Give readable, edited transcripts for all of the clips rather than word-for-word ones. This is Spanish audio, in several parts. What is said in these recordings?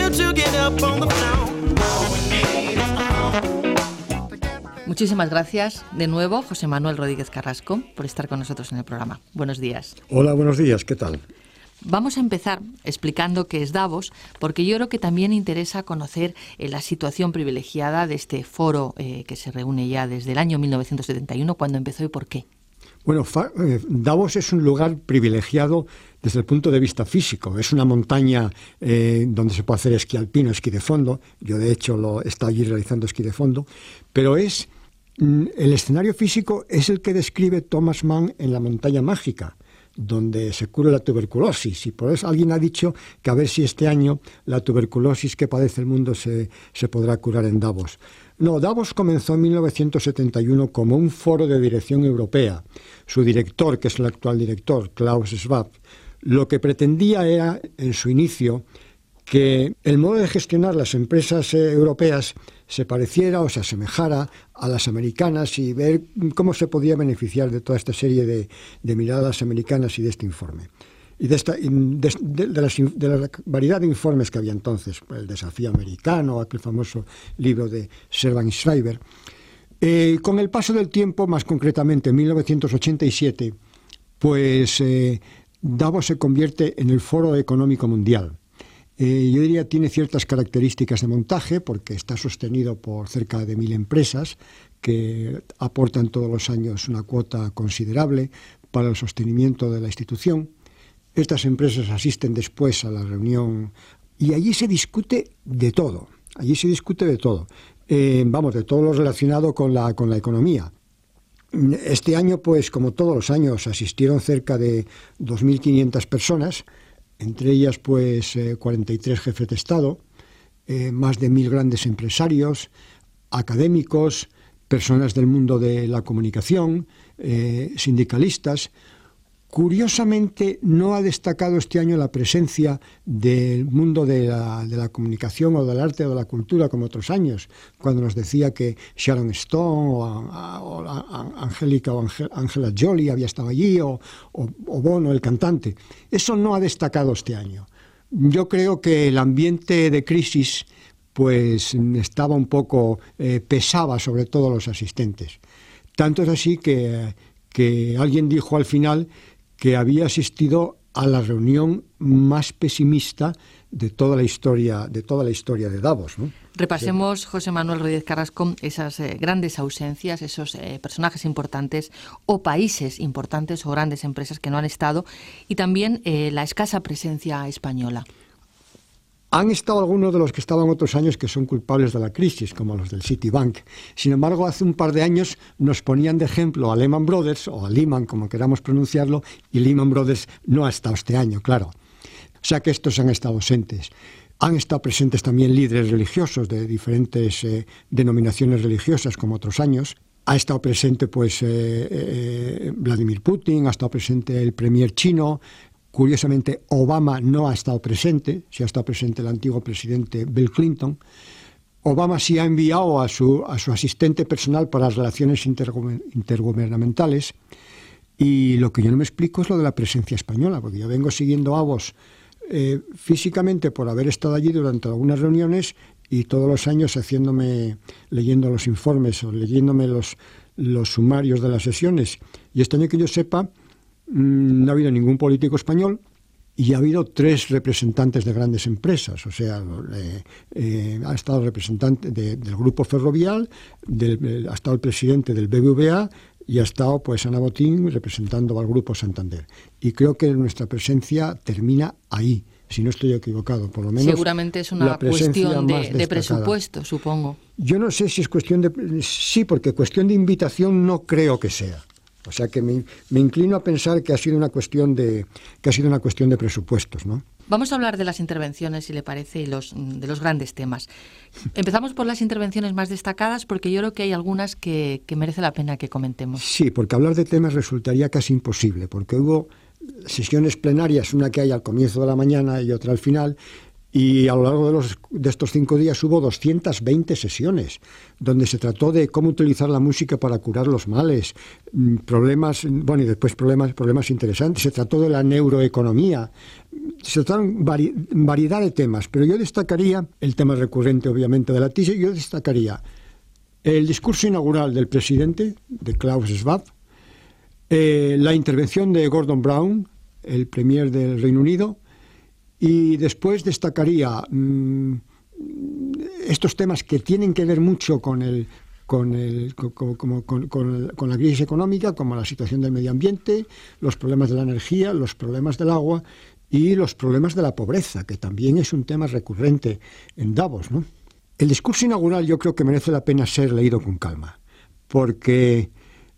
to get up on the floor. All we need is Muchísimas gracias de nuevo, José Manuel Rodríguez Carrasco, por estar con nosotros en el programa. Buenos días. Hola, buenos días, ¿qué tal? Vamos a empezar explicando qué es Davos, porque yo creo que también interesa conocer la situación privilegiada de este foro que se reúne ya desde el año 1971, cuando empezó y por qué. Bueno, Davos es un lugar privilegiado desde el punto de vista físico. Es una montaña donde se puede hacer esquí alpino, esquí de fondo. Yo, de hecho, he estado allí realizando esquí de fondo. Pero el escenario físico es el que describe Thomas Mann en La montaña mágica, donde se cura la tuberculosis. Y por eso alguien ha dicho que a ver si este año la tuberculosis que padece el mundo se podrá curar en Davos. No, Davos comenzó en 1971 como un foro de dirección europea. Su director, que es el actual director, Klaus Schwab, lo que pretendía era, en su inicio, que el modo de gestionar las empresas europeas se pareciera o se asemejara a las americanas y ver cómo se podía beneficiar de toda esta serie de miradas americanas y de este informe. Y de la variedad de informes que había entonces, el desafío americano, aquel famoso libro de Servan y Schreiber. Con el paso del tiempo, más concretamente en 1987, pues Davos se convierte en el Foro Económico Mundial. Yo diría tiene ciertas características de montaje porque está sostenido por cerca de 1.000 empresas que aportan todos los años una cuota considerable para el sostenimiento de la institución. Estas empresas asisten después a la reunión y allí se discute de todo. Allí se discute de todo. De todo lo relacionado con la economía. Este año, pues como todos los años, asistieron cerca de 2.500 personas. Entre ellas, pues, 43 jefes de Estado, más de 1.000 grandes empresarios, académicos, personas del mundo de la comunicación, sindicalistas. Curiosamente, no ha destacado este año la presencia del mundo de la comunicación o del arte o de la cultura como otros años, cuando nos decía que Sharon Stone o Angélica o Angela Jolie había estado allí, o Bono, el cantante. Eso no ha destacado este año. Yo creo que el ambiente de crisis pues estaba un poco, pesaba sobre todos los asistentes. Tanto es así que alguien dijo al final que había asistido a la reunión más pesimista de toda la historia de Davos, ¿no? Repasemos, José Manuel Rodríguez Carrasco, esas grandes ausencias, esos personajes importantes o países importantes o grandes empresas que no han estado y también la escasa presencia española. Han estado algunos de los que estaban otros años que son culpables de la crisis, como los del Citibank. Sin embargo, hace un par de años nos ponían de ejemplo a Lehman Brothers, o a Lehman, como queramos pronunciarlo, y Lehman Brothers no ha estado este año, claro. O sea que estos han estado ausentes. Han estado presentes también líderes religiosos de diferentes denominaciones religiosas, como otros años. Ha estado presente, pues, Vladimir Putin, ha estado presente el premier chino. Curiosamente, Obama no ha estado presente, sí ha estado presente el antiguo presidente Bill Clinton. Obama sí ha enviado a su asistente personal para las relaciones intergubernamentales. Y lo que yo no me explico es lo de la presencia española, porque yo vengo siguiendo a Davos físicamente por haber estado allí durante algunas reuniones y todos los años leyendo los informes o leyéndome los sumarios de las sesiones. Y este año que yo sepa, no ha habido ningún político español y ha habido 3 representantes de grandes empresas. O sea, ha estado el representante del Grupo Ferrovial, ha estado el presidente del BBVA y ha estado, pues, Ana Botín representando al Grupo Santander. Y creo que nuestra presencia termina ahí, si no estoy equivocado, por lo menos. Seguramente es una cuestión de presupuesto, supongo. Yo no sé si es cuestión de... Sí, porque cuestión de invitación no creo que sea. O sea que me inclino a pensar que ha sido una cuestión de presupuestos, ¿no? Vamos a hablar de las intervenciones, si le parece, y de los grandes temas. Empezamos por las intervenciones más destacadas, porque yo creo que hay algunas que merece la pena que comentemos. Sí, porque hablar de temas resultaría casi imposible, porque hubo sesiones plenarias, una que hay al comienzo de la mañana y otra al final, Y a lo largo de estos 5 días hubo 220 sesiones, donde se trató de cómo utilizar la música para curar los males, problemas, bueno, y después problemas interesantes. Se trató de la neuroeconomía, se trataron variedad de temas, pero yo destacaría el tema recurrente, obviamente, de la TISE. Yo destacaría el discurso inaugural del presidente, de Klaus Schwab, la intervención de Gordon Brown, el premier del Reino Unido, y después destacaría estos temas que tienen que ver mucho con la crisis económica, como la situación del medio ambiente, los problemas de la energía, los problemas del agua y los problemas de la pobreza, que también es un tema recurrente en Davos, ¿no? El discurso inaugural yo creo que merece la pena ser leído con calma, porque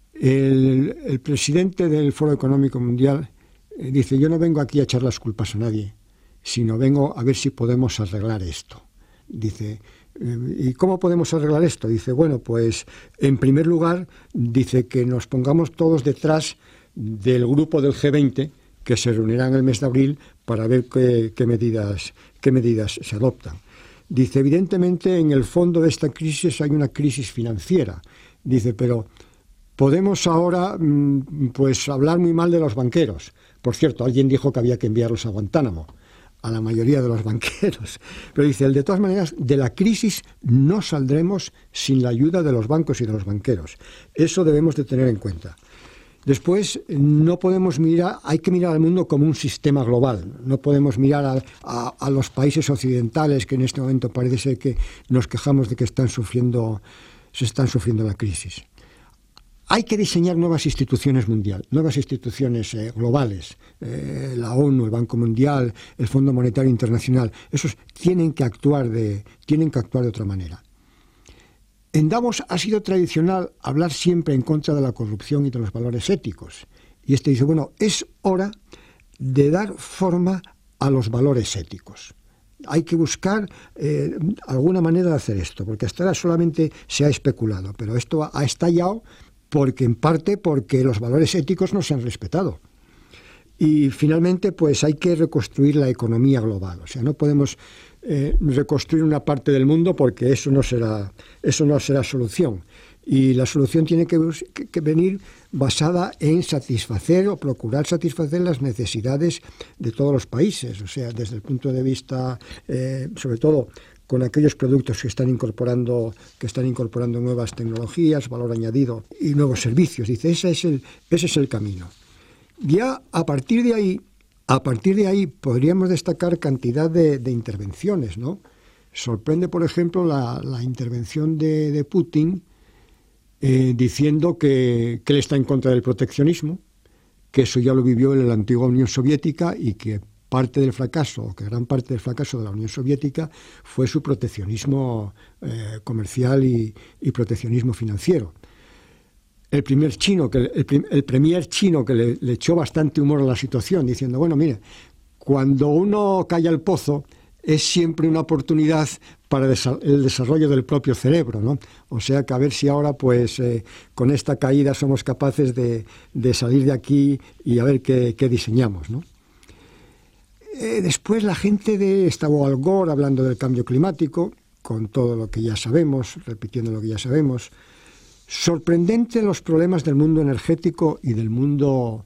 el presidente del Foro Económico Mundial dice: yo no vengo aquí a echar las culpas a nadie, sino vengo a ver si podemos arreglar esto. Dice, ¿y cómo podemos arreglar esto? Dice, bueno, pues en primer lugar, dice que nos pongamos todos detrás del grupo del G20, que se reunirá en el mes de abril para ver qué medidas se adoptan. Dice, evidentemente, en el fondo de esta crisis hay una crisis financiera. Dice, pero podemos ahora pues hablar muy mal de los banqueros. Por cierto, alguien dijo que había que enviarlos a Guantánamo, a la mayoría de los banqueros. Pero dice, de todas maneras, de la crisis no saldremos sin la ayuda de los bancos y de los banqueros. Eso debemos de tener en cuenta. Después, no podemos hay que mirar al mundo como un sistema global. No podemos mirar a los países occidentales, que en este momento parece ser que nos quejamos de que se están sufriendo la crisis. Hay que diseñar nuevas instituciones mundiales, nuevas instituciones globales, la ONU, el Banco Mundial, el Fondo Monetario Internacional. Esos tienen que actuar de otra manera. En Davos ha sido tradicional hablar siempre en contra de la corrupción y de los valores éticos. Y dice, bueno, es hora de dar forma a los valores éticos. Hay que buscar alguna manera de hacer esto, porque hasta ahora solamente se ha especulado, pero esto ha estallado en parte porque los valores éticos no se han respetado. Y finalmente, pues hay que reconstruir la economía global. O sea, no podemos reconstruir una parte del mundo porque eso no será solución. Y la solución tiene que venir basada en satisfacer o procurar satisfacer las necesidades de todos los países. O sea, desde el punto de vista, sobre todo, con aquellos productos que están incorporando nuevas tecnologías, valor añadido y nuevos servicios. Dice, ese es el camino. Ya a partir de ahí podríamos destacar cantidad de intervenciones, ¿no? Sorprende, por ejemplo, la intervención de Putin diciendo que él está en contra del proteccionismo, que eso ya lo vivió en la antigua Unión Soviética y que que gran parte del fracaso de la Unión Soviética fue su proteccionismo comercial y proteccionismo financiero. El premier chino que le echó bastante humor a la situación, diciendo, bueno, mire, cuando uno cae al pozo es siempre una oportunidad para el desarrollo del propio cerebro, ¿no? O sea que a ver si ahora, pues, con esta caída somos capaces de salir de aquí y a ver qué diseñamos, ¿no? Después la gente estaba Al Gore hablando del cambio climático, con todo lo que ya sabemos, repitiendo lo que ya sabemos. Sorprendente los problemas del mundo energético y del mundo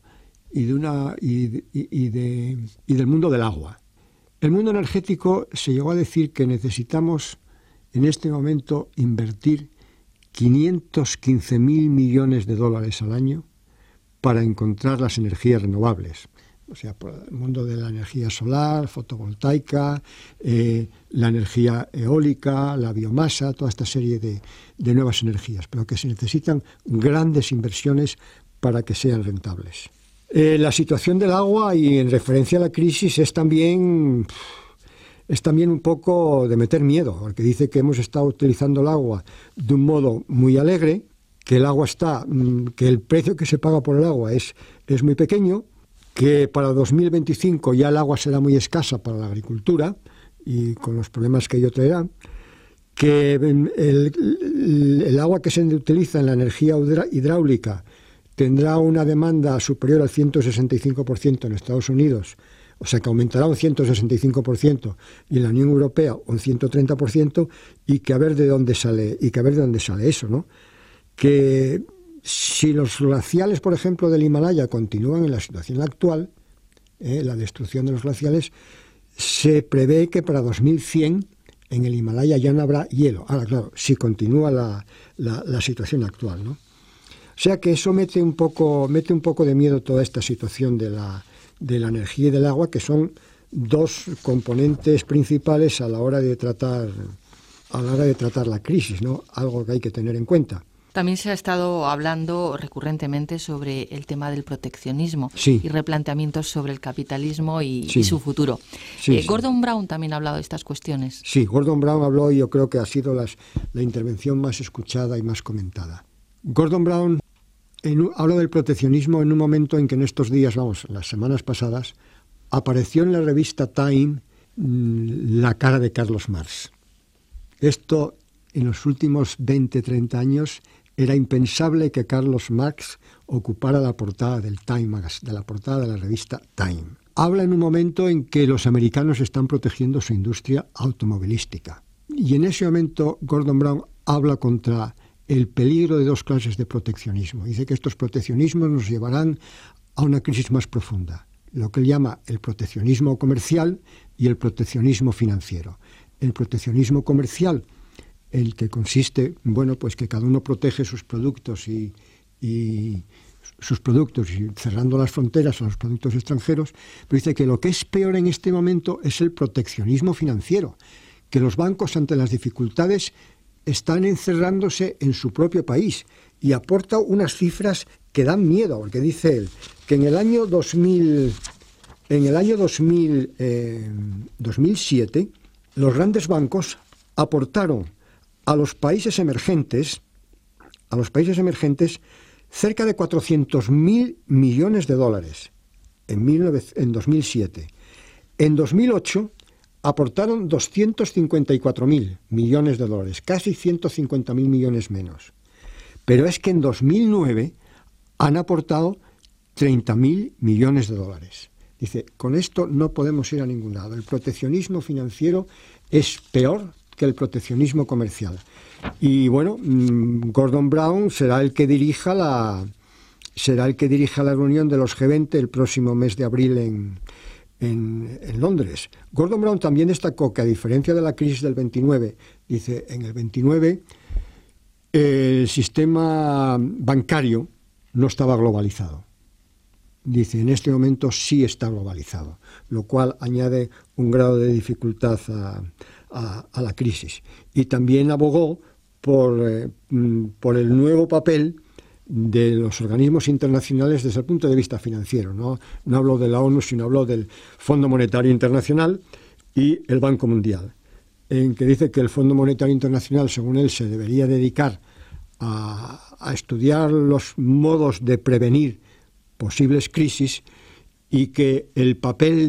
del mundo del agua. El mundo energético se llegó a decir que necesitamos en este momento invertir 515.000 millones de dólares al año para encontrar las energías renovables. O sea, por el mundo de la energía solar, fotovoltaica, la energía eólica, la biomasa, toda esta serie de nuevas energías, pero que se necesitan grandes inversiones para que sean rentables. La situación del agua, y en referencia a la crisis, es también un poco de meter miedo, porque dice que hemos estado utilizando el agua de un modo muy alegre, que el precio que se paga por el agua es muy pequeño, que para 2025 ya el agua será muy escasa para la agricultura y con los problemas que ello traerá, que el agua que se utiliza en la energía hidráulica tendrá una demanda superior al 165% en Estados Unidos O sea, que aumentará un 165% y en la Unión Europea un 130%, y que a ver de dónde sale, eso, ¿no? Que si los glaciales, por ejemplo, del Himalaya continúan en la situación actual, la destrucción de los glaciales, se prevé que para 2100 en el Himalaya ya no habrá hielo. Ahora, claro, si continúa la situación actual, ¿no? O sea que eso mete un poco de miedo toda esta situación de la energía y del agua, que son dos componentes principales a la hora de tratar la crisis, ¿no? Algo que hay que tener en cuenta. También se ha estado hablando recurrentemente sobre el tema del proteccionismo, sí, y replanteamientos sobre el capitalismo y sí, su futuro. Sí, Gordon Brown también ha hablado de estas cuestiones. Sí, Gordon Brown habló, y yo creo que ha sido la intervención más escuchada y más comentada. Gordon Brown habla del proteccionismo en un momento en que en estos días, las semanas pasadas, apareció en la revista Time la cara de Carlos Marx. Esto, en los últimos 20-30 años, era impensable que Carlos Marx ocupara la portada del Time Magazine, de la portada de la revista Time. Habla en un momento en que los americanos están protegiendo su industria automovilística. Y en ese momento Gordon Brown habla contra el peligro de dos clases de proteccionismo. Dice que estos proteccionismos nos llevarán a una crisis más profunda, lo que él llama el proteccionismo comercial y el proteccionismo financiero. El proteccionismo comercial, el que consiste, pues que cada uno protege sus productos y cerrando las fronteras a los productos extranjeros, pero dice que lo que es peor en este momento es el proteccionismo financiero, que los bancos, ante las dificultades, están encerrándose en su propio país, y aporta unas cifras que dan miedo, porque dice él que en el año 2007 los grandes bancos aportaron a los países emergentes cerca de 400.000 millones de dólares en 2007. En 2008 aportaron 254.000 millones de dólares, casi 150.000 millones menos. Pero es que en 2009 han aportado 30.000 millones de dólares. Dice, con esto no podemos ir a ningún lado. El proteccionismo financiero es peor que el proteccionismo comercial. Y bueno, Gordon Brown será el que dirija la reunión de los G20 el próximo mes de abril en Londres. Gordon Brown también destacó que, a diferencia de la crisis del 29, dice, en el 29 el sistema bancario no estaba globalizado. Dice, en este momento sí está globalizado, lo cual añade un grado de dificultad a la crisis. Y también abogó por el nuevo papel de los organismos internacionales desde el punto de vista financiero. No habló de la ONU, sino habló del Fondo Monetario Internacional y el Banco Mundial, en que dice que el Fondo Monetario Internacional, según él, se debería dedicar a estudiar los modos de prevenir posibles crisis, y que el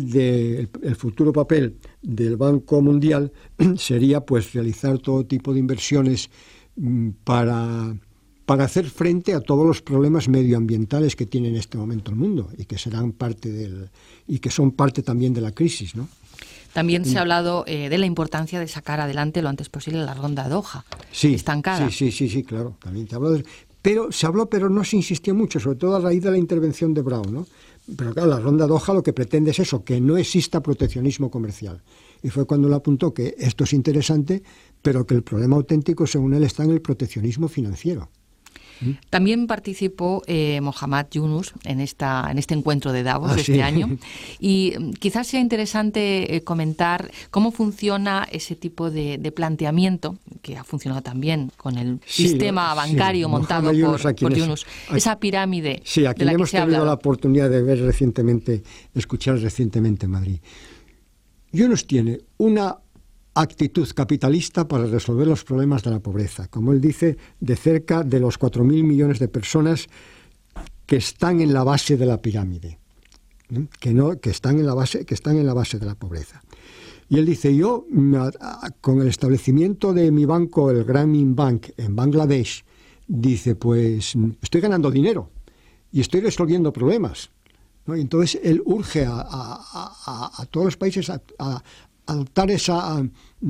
futuro papel del Banco Mundial sería pues realizar todo tipo de inversiones para hacer frente a todos los problemas medioambientales que tiene en este momento el mundo, y que serán y que son parte también de la crisis, ¿no? También se ha hablado de la importancia de sacar adelante lo antes posible la ronda de Doha, estancada. Sí, claro. También se habló, pero no se insistió mucho, sobre todo a raíz de la intervención de Brown, ¿no? Pero claro, la ronda de Doha lo que pretende es eso, que no exista proteccionismo comercial. Y fue cuando él apuntó que esto es interesante, pero que el problema auténtico, según él, está en el proteccionismo financiero. También participó Muhammad Yunus en este encuentro de Davos de este año, y quizás sea interesante comentar cómo funciona ese tipo de planteamiento, que ha funcionado también con el sistema bancario montado por Yunus, esa pirámide de la que se ha hablado. Sí, aquí hemos tenido la oportunidad de escuchar recientemente en Madrid. Yunus tiene una actitud capitalista para resolver los problemas de la pobreza, como él dice, de cerca de los 4.000 millones de personas que están en la base de la pirámide, que están en la base de la pobreza. Y él dice, yo con el establecimiento de mi banco, el Grameen Bank, en Bangladesh, dice, pues estoy ganando dinero y estoy resolviendo problemas. ¿no? Y entonces él urge a todos los países a adoptar esa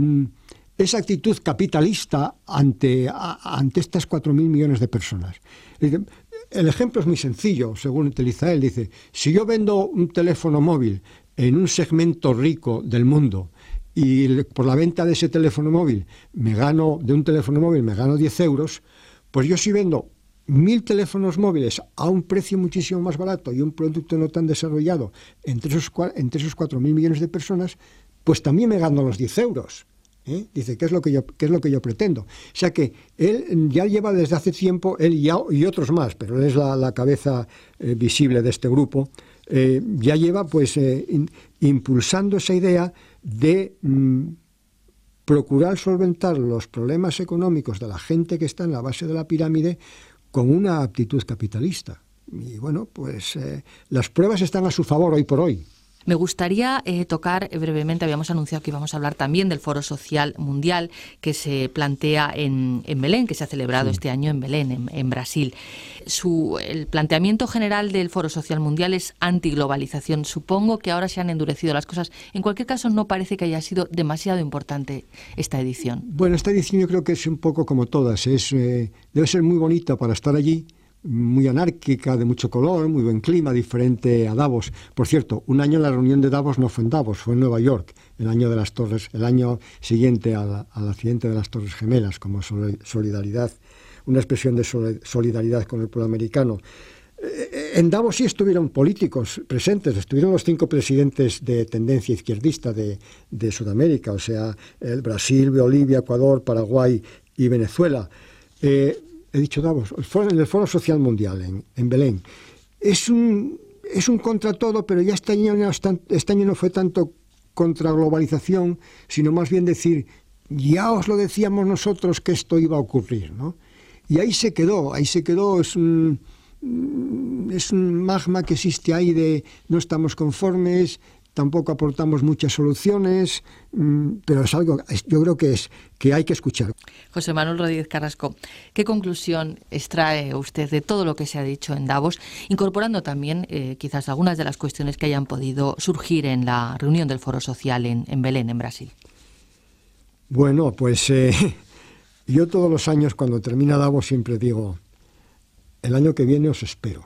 actitud capitalista ante estas 4.000 millones de personas. El ejemplo es muy sencillo, según utiliza él. Dice, si yo vendo un teléfono móvil en un segmento rico del mundo y por la venta de ese teléfono móvil me gano 10 euros, pues yo si vendo 1.000 teléfonos móviles a un precio muchísimo más barato y un producto no tan desarrollado entre esos 4.000 millones de personas, pues también me gano los 10 euros. Dice, ¿qué es lo que yo pretendo? O sea que él ya lleva desde hace tiempo, él y otros más, pero él es la cabeza visible de este grupo, ya lleva pues impulsando esa idea de procurar solventar los problemas económicos de la gente que está en la base de la pirámide con una actitud capitalista. Y bueno, pues las pruebas están a su favor hoy por hoy. Me gustaría tocar brevemente, habíamos anunciado que íbamos a hablar también del Foro Social Mundial que se plantea en Belén, que se ha celebrado este año en Belén, en Brasil. El planteamiento general del Foro Social Mundial es antiglobalización. Supongo que ahora se han endurecido las cosas. En cualquier caso, no parece que haya sido demasiado importante esta edición. Bueno, esta edición yo creo que es un poco como todas. Debe ser muy bonita para estar allí, muy anárquica, de mucho color, muy buen clima, diferente a Davos. Por cierto, un año la reunión de Davos no fue en Davos, fue en Nueva York, el año siguiente al accidente de las Torres Gemelas, como solidaridad, una expresión de solidaridad con el pueblo americano. En Davos sí estuvieron políticos presentes, estuvieron los 5 presidentes de tendencia izquierdista de Sudamérica, o sea, Brasil, Bolivia, Ecuador, Paraguay y Venezuela. He dicho Davos, en el Foro Social Mundial en Belén. Es un contra todo, pero ya este año no fue tanto contra globalización, sino más bien decir, ya os lo decíamos nosotros que esto iba a ocurrir, ¿no? Y ahí se quedó, es un magma que existe ahí de no estamos conformes, tampoco aportamos muchas soluciones, pero es algo, yo creo que hay que escuchar. José Manuel Rodríguez Carrasco, ¿qué conclusión extrae usted de todo lo que se ha dicho en Davos, incorporando también quizás algunas de las cuestiones que hayan podido surgir en la reunión del Foro Social en Belén, en Brasil? Bueno, pues yo todos los años cuando termina Davos siempre digo, el año que viene os espero.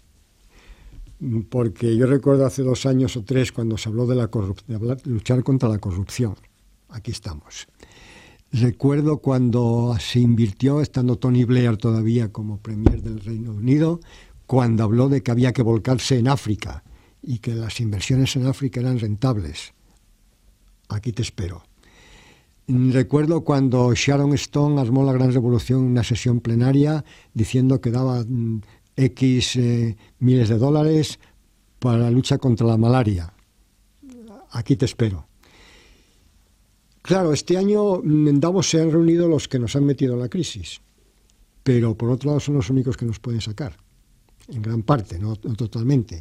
Porque yo recuerdo hace 2 años o 3 cuando se habló de luchar contra la corrupción. Aquí estamos. Recuerdo cuando se invirtió, estando Tony Blair todavía como premier del Reino Unido, cuando habló de que había que volcarse en África y que las inversiones en África eran rentables. Aquí te espero. Recuerdo cuando Sharon Stone armó la gran revolución en una sesión plenaria diciendo que daba X miles de dólares para la lucha contra la malaria. Aquí te espero. Claro, este año en Davos se han reunido los que nos han metido en la crisis, pero por otro lado son los únicos que nos pueden sacar, en gran parte, no totalmente.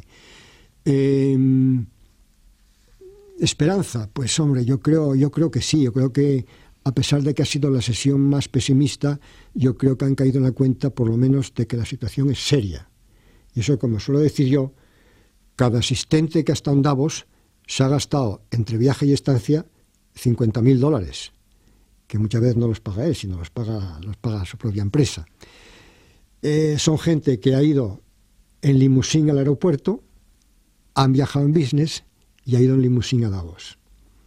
Esperanza, pues hombre, yo creo que sí, yo creo que a pesar de que ha sido la sesión más pesimista, yo creo que han caído en la cuenta, por lo menos, de que la situación es seria. Y eso, como suelo decir yo, cada asistente que ha estado en Davos se ha gastado, entre viaje y estancia, $50.000, que muchas veces no los paga él, sino los paga su propia empresa. Son gente que ha ido en limusín al aeropuerto, han viajado en business y ha ido en limusín a Davos.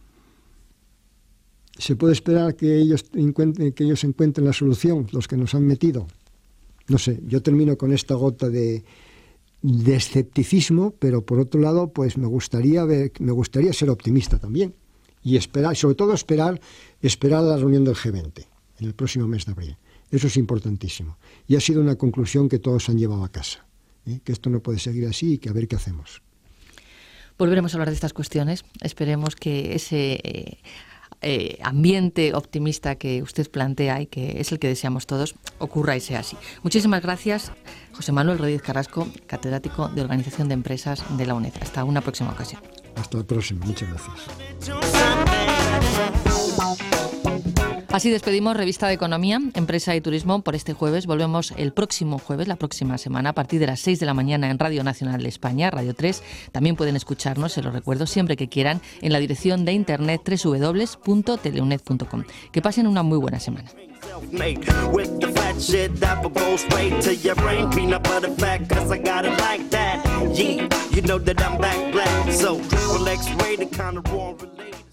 ¿Se puede esperar que ellos encuentren la solución, los que nos han metido? No sé, yo termino con esta gota de escepticismo, pero por otro lado, pues me gustaría ser optimista también y esperar, sobre todo esperar a la reunión del G20 en el próximo mes de abril. Eso es importantísimo. Y ha sido una conclusión que todos han llevado a casa, que esto no puede seguir así y que a ver qué hacemos. Volveremos a hablar de estas cuestiones. Esperemos que ese ambiente optimista que usted plantea y que es el que deseamos todos, ocurra y sea así. Muchísimas gracias, José Manuel Rodríguez Carrasco, catedrático de Organización de Empresas de la UNED. Hasta una próxima ocasión. Hasta la próxima. Muchas gracias. Así despedimos Revista de Economía, Empresa y Turismo por este jueves. Volvemos el próximo jueves, la próxima semana, a partir de las 6 de la mañana en Radio Nacional de España, Radio 3. También pueden escucharnos, se lo recuerdo, siempre que quieran, en la dirección de internet www.teleunet.com. Que pasen una muy buena semana. With the fat shit that will go straight to your brain. Peanut butter fat, cause I got it like that. Yeah, you know that I'm back black. So, triple X-rated, kind of raw related.